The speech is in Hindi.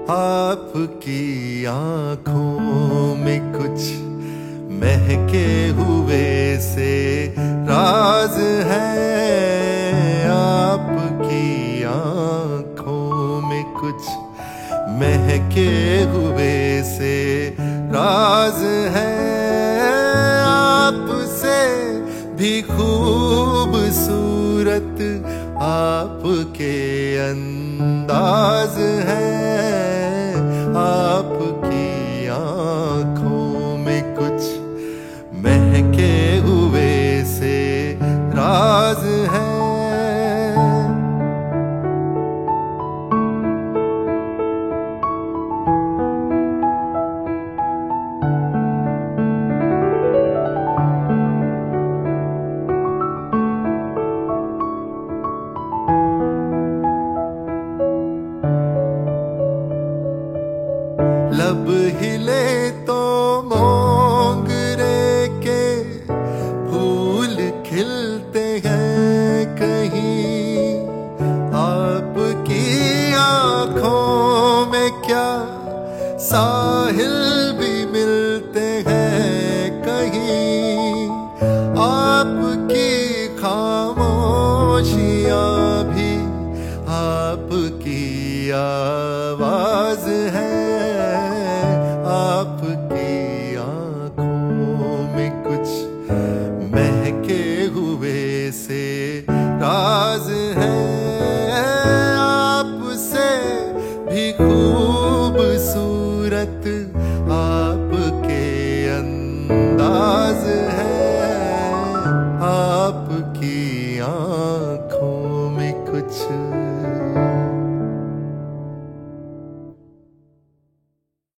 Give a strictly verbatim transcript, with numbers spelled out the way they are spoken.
आपकी आंखों में कुछ महके हुए से राज है। आपकी आंखों में कुछ महके हुए से राज है। आपसे भी खूबसूरत आपके अंदाज है। आपकी आंखों में कुछ महके हुए से राज है। लब हिले तो मोंगरे के फूल खिलते हैं कहीं। आपकी आंखों में क्या साहिल भी मिलते हैं कहीं। आपकी खामोशियां भी आपकी आवाज है। आपकी आंखों में कुछ महके हुए से राज है। आपसे भी खूबसूरत आपके अंदाज है। आपकी आंखों में कुछ